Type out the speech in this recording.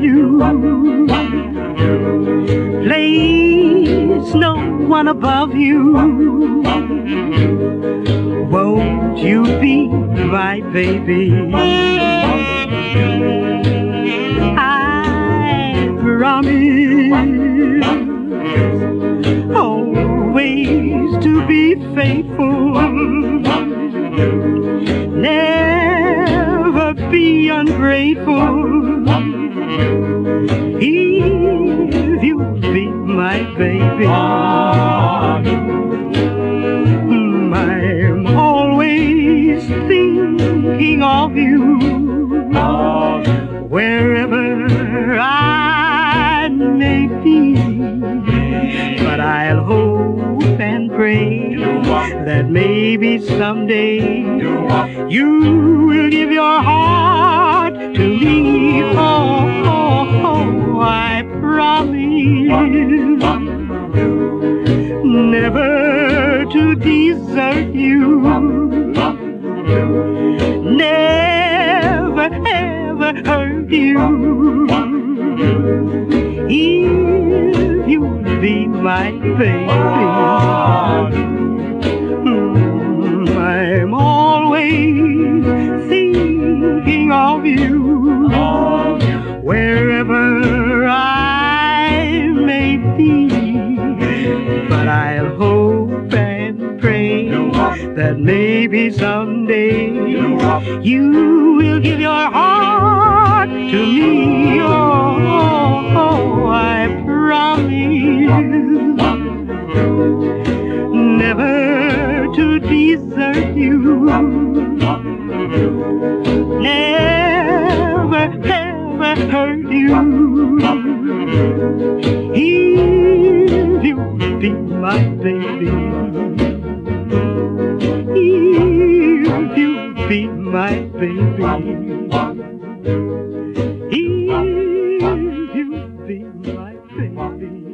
you. Place no one above you. Won't you be my baby? I promise always to be faithful, never be ungrateful. If you be my baby, I'm always thinking of you. Wherever I may be, but I'll hope and pray that maybe someday you will give your heart to me. Oh, I promise never to desert you, never ever hurt you. If you be my baby, I'm always thinking of you. Wherever I may be, but I'll hope and pray that maybe someday you will give your heart to me. Oh, I promise never to desert you, never ever hurt you. If you be my baby, if you be my baby, if you be my baby.